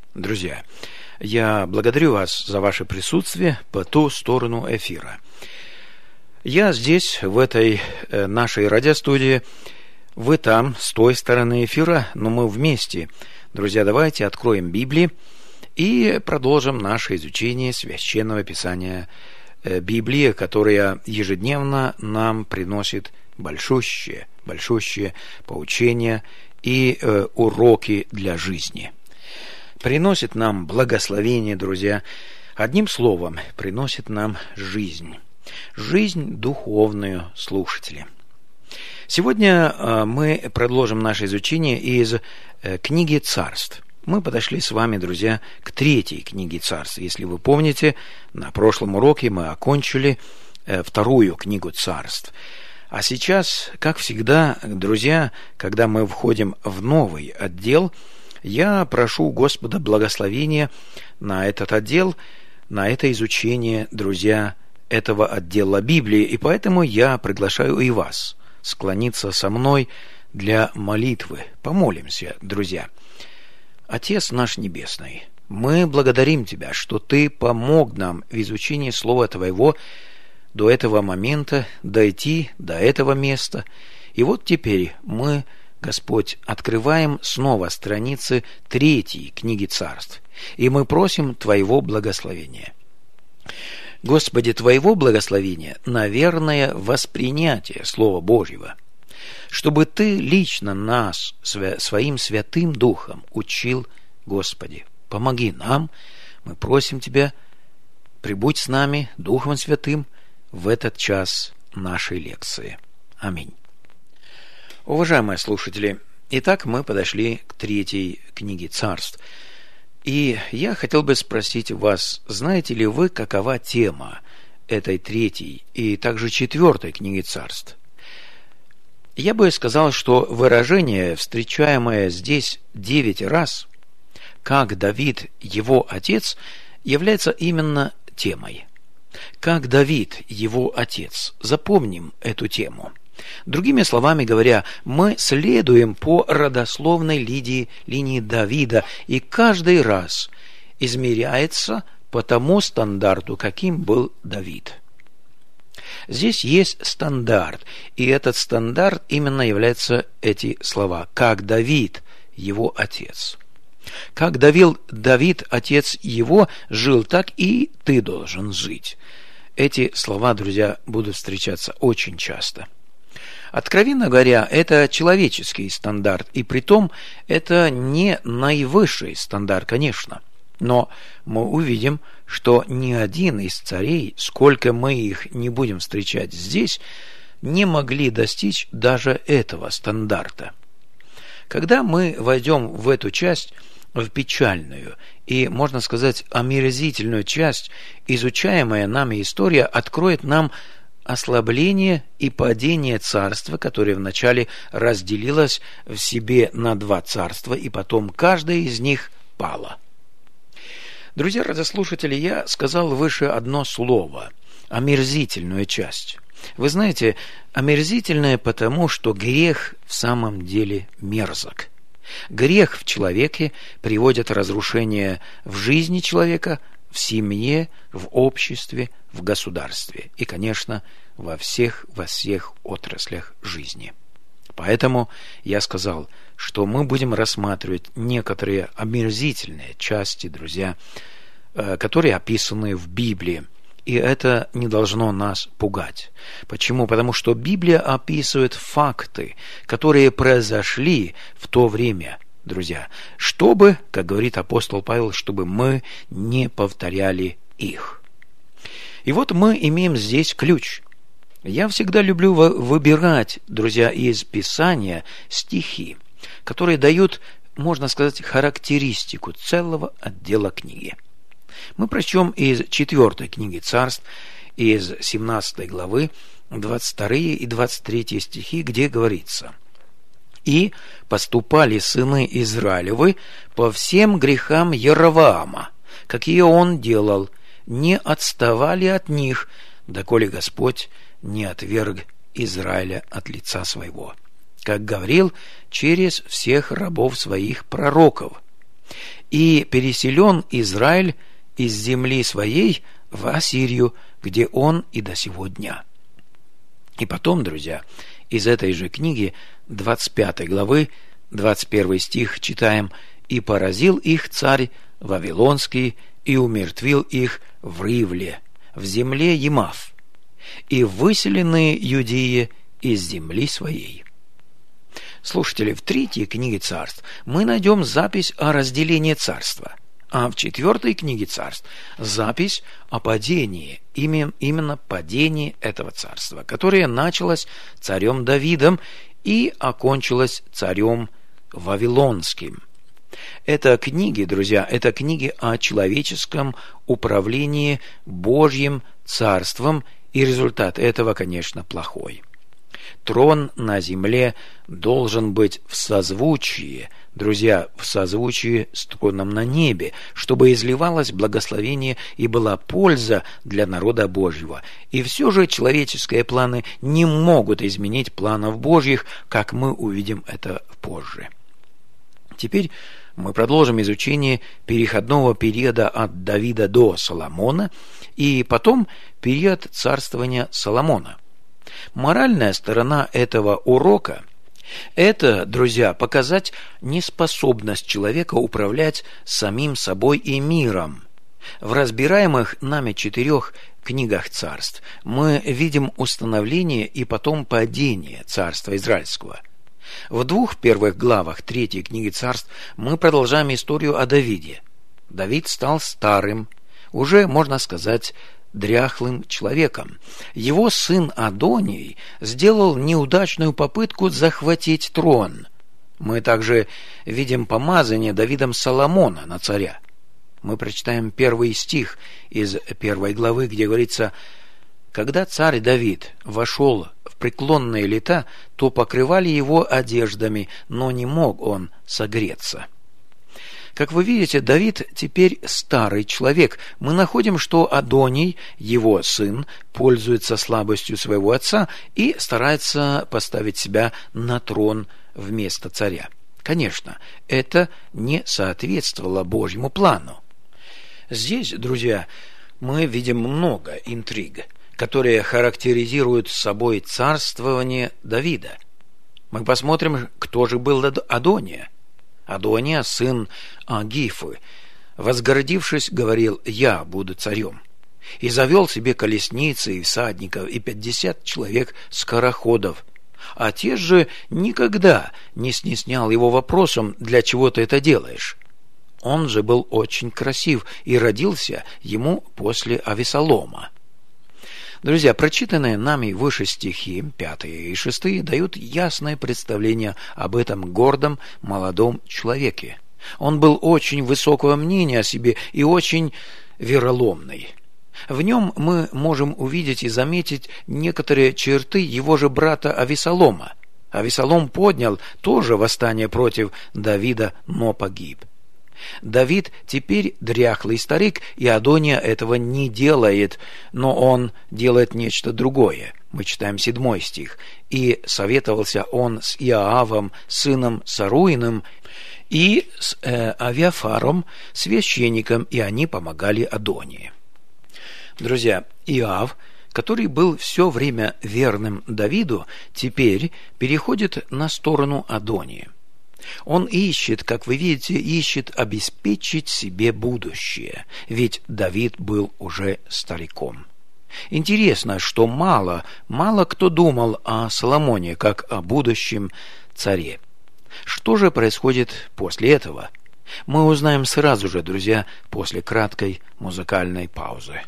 Друзья, я благодарю вас за ваше присутствие по ту сторону эфира. Я здесь, в этой нашей радиостудии, вы там, с той стороны эфира, но мы вместе. Друзья, давайте откроем Библию и продолжим наше изучение Священного Писания Библии, которая ежедневно нам приносит большущие поучения и уроки для жизни. Приносит нам благословение, друзья. Одним словом, приносит нам жизнь. Жизнь духовную, слушатели. Сегодня мы продолжим наше изучение из книги Царств. Мы подошли с вами, друзья, к 3 книге Царств. Если вы помните, на прошлом уроке мы окончили 2 книгу Царств. А сейчас, как всегда, друзья, когда мы входим в новый отдел, я прошу Господа благословения на этот отдел, на это изучение, друзья, этого отдела Библии. И поэтому я приглашаю и вас склониться со мной для молитвы. Помолимся, друзья. Отец наш Небесный, мы благодарим Тебя, что Ты помог нам в изучении Слова Твоего до этого момента, дойти до этого места. И вот теперь мы, Господь, открываем снова страницы 3 книги Царств, и мы просим Твоего благословения. Господи, Твоего благословения, наверное, воспринятие Слова Божьего, чтобы Ты лично нас Своим Святым Духом учил, Господи. Помоги нам, мы просим Тебя, прибудь с нами, Духом Святым, в этот час нашей лекции. Аминь. Уважаемые слушатели, итак, мы подошли к 3 книге Царств. И я хотел бы спросить вас, знаете ли вы, какова тема этой 3 и также 4 книги Царств? Я бы сказал, что выражение, встречаемое здесь 9 раз, как Давид, его отец, является именно темой. Как Давид, его отец. Запомним эту тему. Другими словами говоря, мы следуем по родословной линии Давида, и каждый раз измеряется по тому стандарту, каким был Давид. Здесь есть стандарт, и этот стандарт именно являются эти слова. Как Давид, его отец. Как Давид, отец его, жил, так и ты должен жить. Эти слова, друзья, будут встречаться очень часто. Откровенно говоря, это человеческий стандарт, и притом это не наивысший стандарт, конечно. Но мы увидим, что ни один из царей, сколько мы их не будем встречать здесь, не могли достичь даже этого стандарта. Когда мы войдем в эту часть, в печальную и, можно сказать, омерзительную часть, изучаемая нами история откроет нам ослабление и падение царства, которое вначале разделилось в себе на 2 царства, и потом каждое из них пало. Друзья радиослушатели, я сказал выше одно слово – омерзительную часть. Вы знаете, омерзительное потому, что грех в самом деле мерзок. Грех в человеке приводит разрушение в жизни человека, в семье, в обществе, в государстве и, конечно, во всех отраслях жизни. Поэтому я сказал, что мы будем рассматривать некоторые омерзительные части, друзья, которые описаны в Библии. И это не должно нас пугать. Почему? Потому что Библия описывает факты, которые произошли в то время, друзья, чтобы, как говорит апостол Павел, чтобы мы не повторяли их. И вот мы имеем здесь ключ. Я всегда люблю выбирать, друзья, из Писания стихи, которые дают, можно сказать, характеристику целого отдела книги. Мы прочтем из 4 книги Царств, из 17 главы, 22 и 23 стихи, где говорится: «И поступали сыны Израилевы по всем грехам Яровоама, какие он делал, не отставали от них, доколе Господь не отверг Израиля от лица своего, как говорил через всех рабов своих пророков. и переселен Израиль из земли своей в Ассирию, где он и до сего дня». И потом, друзья, из этой же книги 25 главы 21 стих читаем: «И поразил их царь Вавилонский, и умертвил их в Ривле, в земле Емав, и выселены юдеи из земли своей». Слушатели, в 3 книге Царств мы найдем запись о разделении царства, а в 4 книге Царств запись о падении, именно падении этого царства, которое началось царем Давидом и окончилось царем Вавилонским. Это книги, друзья, это книги о человеческом управлении Божьим царством, и результат этого, конечно, плохой. Трон на земле должен быть в созвучии, друзья, в созвучии с троном на небе, чтобы изливалось благословение и была польза для народа Божьего. И все же человеческие планы не могут изменить планов Божьих, как мы увидим это позже. Теперь мы продолжим изучение переходного периода от Давида до Соломона и потом период царствования Соломона. Моральная сторона этого урока – это, друзья, показать неспособность человека управлять самим собой и миром. В разбираемых нами 4 книгах царств мы видим установление и потом падение царства израильского. В 2 первых главах 3 книги царств мы продолжаем историю о Давиде. Давид стал старым, уже, можно сказать, дряхлым человеком. Его сын Адоний сделал неудачную попытку захватить трон. Мы также видим помазание Давидом Соломона на царя. Мы прочитаем 1 стих из 1 главы, где говорится: «Когда царь Давид вошел в преклонные лета, то покрывали его одеждами, но не мог он согреться». Как вы видите, Давид теперь старый человек. Мы находим, что Адоний, его сын, пользуется слабостью своего отца и старается поставить себя на трон вместо царя. Конечно, это не соответствовало Божьему плану. Здесь, друзья, мы видим много интриг, которые характеризуют собой царствование Давида. Мы посмотрим, кто же был Адония. Адония, сын Агифы, возгордившись, говорил: «Я буду царем». И завел себе колесницы и всадников, и 50 человек скороходов. Отец же никогда не стеснял его вопросом: «Для чего ты это делаешь?». Он же был очень красив и родился ему после Авесолома. Друзья, прочитанные нами выше стихи, 5 и 6, дают ясное представление об этом гордом молодом человеке. Он был очень высокого мнения о себе и очень вероломный. В нем мы можем увидеть и заметить некоторые черты его же брата Авесолома. Авесолом поднял тоже восстание против Давида, но погиб. Давид теперь дряхлый старик, и Адония этого не делает, но он делает нечто другое. Мы читаем 7 стих. «И советовался он с Иоавом, сыном Саруиным, и с Авиафаром, священником, и они помогали Адонии». Друзья, Иоав, который был все время верным Давиду, теперь переходит на сторону Адонии. Он ищет, как вы видите, обеспечить себе будущее, ведь Давид был уже стариком. Интересно, что мало кто думал о Соломоне как о будущем царе. Что же происходит после этого? Мы узнаем сразу же, друзья, после краткой музыкальной паузы.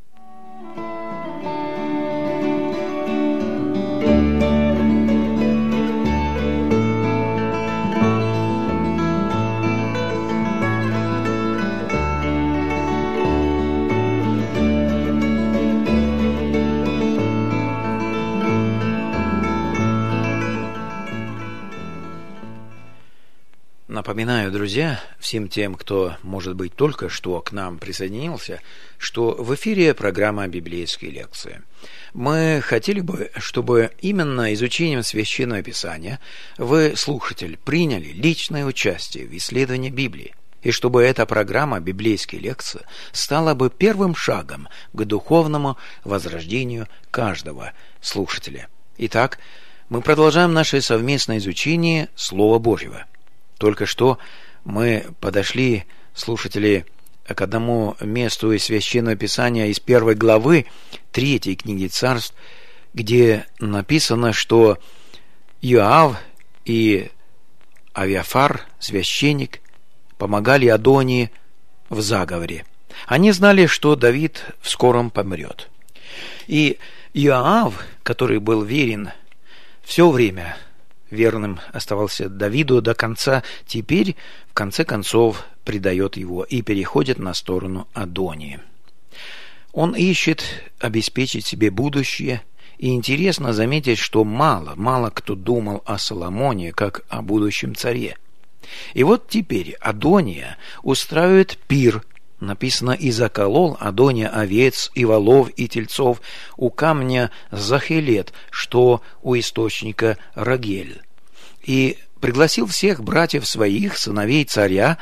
Напоминаю, друзья, всем тем, кто, может быть, только что к нам присоединился, что в эфире программа «Библейские лекции». Мы хотели бы, чтобы именно изучением Священного Писания вы, слушатель, приняли личное участие в исследовании Библии. и чтобы эта программа библейской лекции стала бы первым шагом к духовному возрождению каждого слушателя. Итак, мы продолжаем наше совместное изучение Слова Божьего. Только что мы подошли, слушатели, к одному месту из Священного Писания из 1 главы 3 книги Царств, где написано, что Иоав и Авиафар, священник, помогали Адонии в заговоре. Они знали, что Давид в скором помрет. И Иоав, который был верен все время, верным оставался Давиду до конца, теперь, в конце концов, предает его и переходит на сторону Адонии. Он ищет обеспечить себе будущее, и интересно заметить, что мало кто думал о Соломоне, как о будущем царе. И вот теперь Адония устраивает пир. Написано: «И заколол Адония овец, и волов, и тельцов у камня Захелет, что у источника Рогель. И пригласил всех братьев своих, сыновей царя,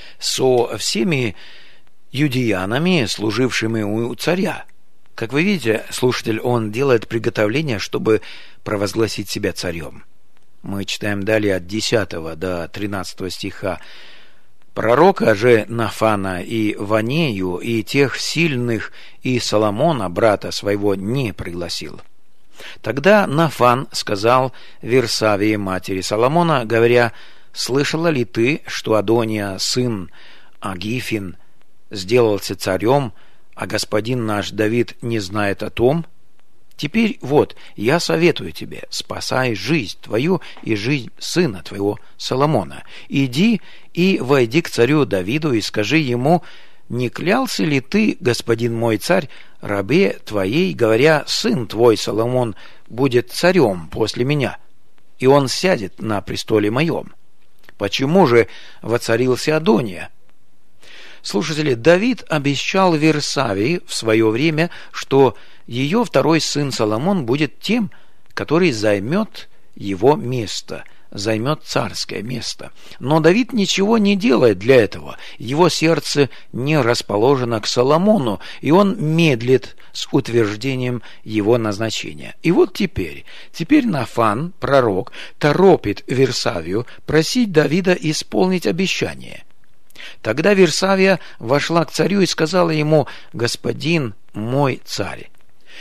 со всеми юдеянами, служившими у царя». Как вы видите, слушатель, он делает приготовление, чтобы провозгласить себя царем. Мы читаем далее от 10 до 13 стиха. «Пророка же Нафана и Ванею, и тех сильных, и Соломона, брата своего, не пригласил. Тогда Нафан сказал Версавии, матери Соломона, говоря: слышала ли ты, что Адония, сын Агифин, сделался царем, а господин наш Давид не знает о том? Теперь вот, я советую тебе, спасай жизнь твою и жизнь сына твоего Соломона. Иди и войди к царю Давиду и скажи ему: не клялся ли ты, господин мой царь, рабе твоей, говоря: сын твой Соломон будет царем после меня, и он сядет на престоле моем? Почему же воцарился Адония?» Слушатели, Давид обещал Версавии в свое время, что ее второй сын Соломон будет тем, который займет его место, займет царское место. Но Давид ничего не делает для этого. Его сердце не расположено к Соломону, и он медлит с утверждением его назначения. И вот теперь Нафан, пророк, торопит Версавию просить Давида исполнить обещание. Тогда Версавия вошла к царю и сказала ему: «Господин мой царь,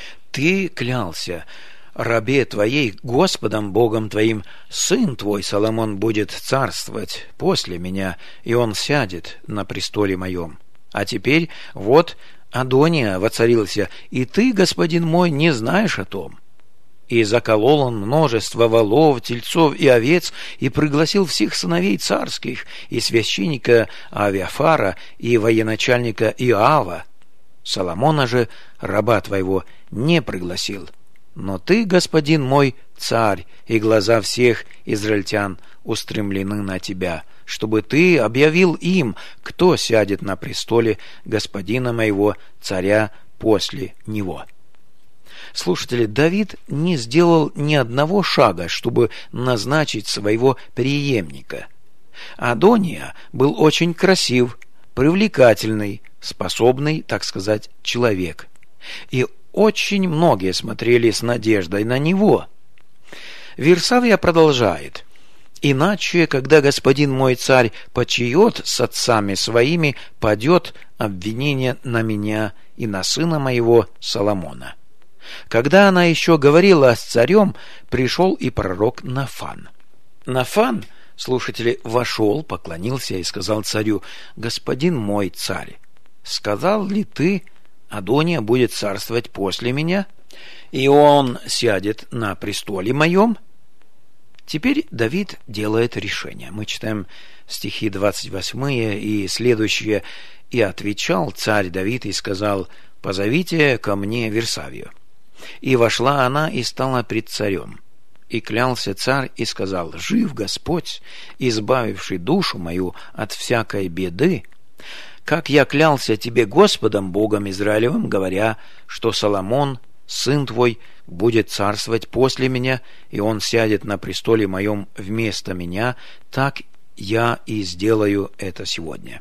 ты клялся рабе твоей, Господом Богом твоим, сын твой Соломон будет царствовать после меня, и он сядет на престоле моем. А теперь вот Адония воцарился, и ты, господин мой, не знаешь о том». И заколол он множество волов, тельцов и овец, и пригласил всех сыновей царских, и священника Авиафара, и военачальника Иоава. Соломона же, раба твоего, не пригласил. Но ты, господин мой, царь, и глаза всех израильтян устремлены на тебя, чтобы ты объявил им, кто сядет на престоле господина моего, царя, после него». Слушатели, Давид не сделал ни одного шага, чтобы назначить своего преемника. Адония был очень красив, привлекательный, способный, так сказать, человек. И очень многие смотрели с надеждой на него. Версавия продолжает: «Иначе, когда господин мой царь почиет с отцами своими, падет обвинение на меня и на сына моего Соломона». Когда она еще говорила с царем, пришел и пророк Нафан. Нафан, слушатели, вошел, поклонился и сказал царю: «Господин мой царь, сказал ли ты, Адония будет царствовать после меня, и он сядет на престоле моем?» Теперь Давид делает решение. Мы читаем стихи 28 и следующие. «И отвечал царь Давид и сказал: позовите ко мне Версавию. И вошла она и стала пред царем. И клялся царь и сказал: жив Господь, избавивший душу мою от всякой беды, как я клялся тебе Господом Богом Израилевым, говоря, что Соломон, сын твой, будет царствовать после меня, и он сядет на престоле моем вместо меня, так я и сделаю это сегодня».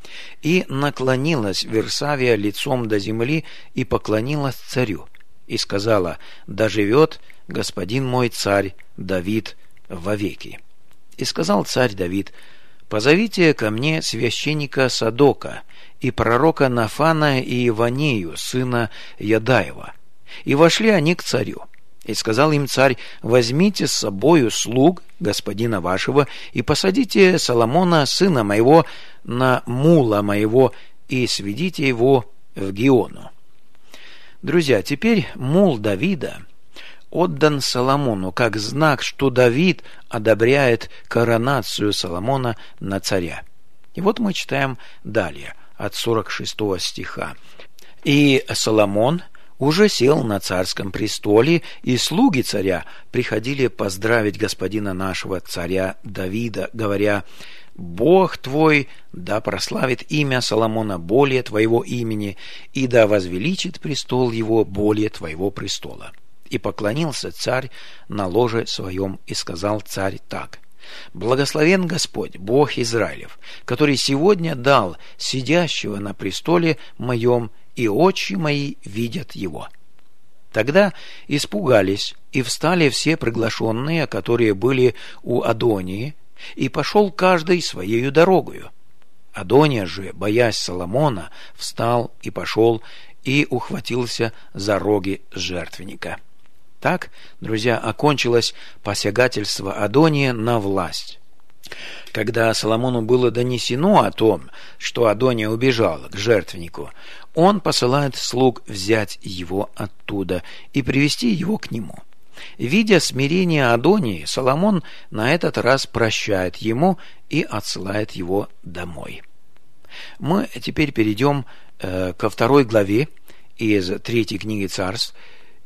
И наклонилась Версавия лицом до земли и поклонилась царю, и сказала: «Да живет господин мой царь Давид вовеки». И сказал царь Давид: «Позовите ко мне священника Садока и пророка Нафана и Иванею, сына Ядаева». И вошли они к царю. И сказал им царь: «Возьмите с собою слуг господина вашего и посадите Соломона, сына моего, на мула моего и сведите его в Гиону». Друзья, теперь мул Давида отдан Соломону как знак, что Давид одобряет коронацию Соломона на царя. И вот мы читаем далее, от 46 стиха. «И Соломон уже сел на царском престоле, и слуги царя приходили поздравить господина нашего царя Давида, говоря: Бог твой да прославит имя Соломона более твоего имени, и да возвеличит престол его более твоего престола. И поклонился царь на ложе своем, и сказал царь так: Благословен Господь, Бог Израилев, который сегодня дал сидящего на престоле моем, и очи мои видят его. Тогда испугались и встали все приглашенные, которые были у Адонии, и пошел каждый своею дорогою. Адония же, боясь Соломона, встал и пошел, и ухватился за роги жертвенника. Так, друзья, окончилось посягательство Адония на власть. Когда Соломону было донесено о том, что Адония убежал к жертвеннику, он посылает слуг взять его оттуда и привести его к нему. Видя смирение Адонии, Соломон на этот раз прощает ему и отсылает его домой. Мы теперь перейдем ко 2 главе из 3 книги Царств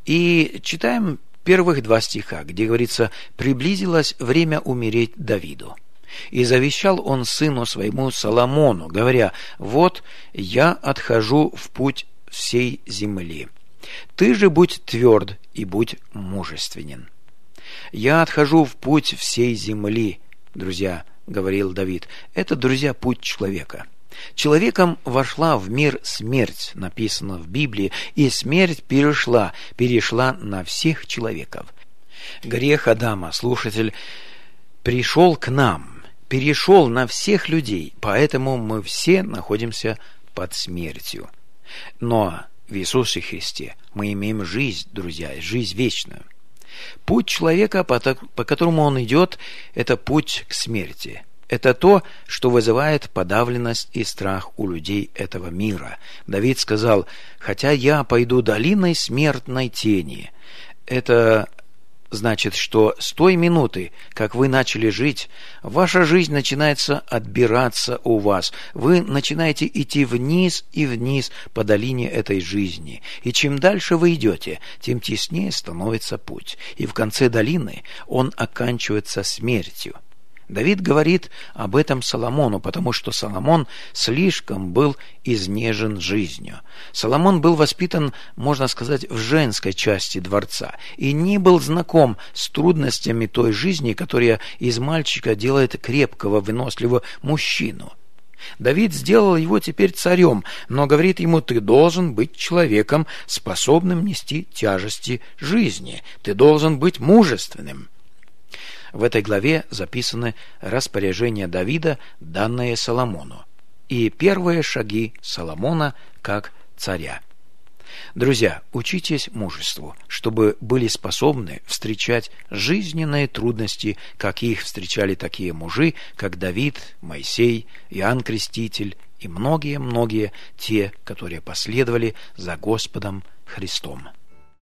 и читаем первых 2 стиха, где говорится: «Приблизилось время умереть Давиду. И завещал он сыну своему Соломону, говоря: вот я отхожу в путь всей земли. Ты же будь тверд и будь мужественен». «Я отхожу в путь всей земли», друзья, говорил Давид. Это, друзья, путь человека. Человеком вошла в мир смерть, написано в Библии, и смерть перешла на всех человеков. Грех Адама, слушатель, пришел к нам, перешел на всех людей, поэтому мы все находимся под смертью. Но в Иисусе Христе мы имеем жизнь, друзья, жизнь вечную. Путь человека, по которому он идет, это путь к смерти. Это то, что вызывает подавленность и страх у людей этого мира. Давид сказал: «Хотя я пойду долиной смертной тени». Это значит, что с той минуты, как вы начали жить, ваша жизнь начинается отбираться у вас. Вы начинаете идти вниз и вниз по долине этой жизни. И чем дальше вы идете, тем теснее становится путь. И в конце долины он оканчивается смертью. Давид говорит об этом Соломону, потому что Соломон слишком был изнежен жизнью. Соломон был воспитан, можно сказать, в женской части дворца и не был знаком с трудностями той жизни, которая из мальчика делает крепкого, выносливого мужчину. Давид сделал его теперь царем, но говорит ему: ты должен быть человеком, способным нести тяжести жизни, ты должен быть мужественным. В этой главе записаны распоряжения Давида, данные Соломону, и первые шаги Соломона как царя. Друзья, учитесь мужеству, чтобы были способны встречать жизненные трудности, как их встречали такие мужи, как Давид, Моисей, Иоанн Креститель и многие-многие те, которые последовали за Господом Христом.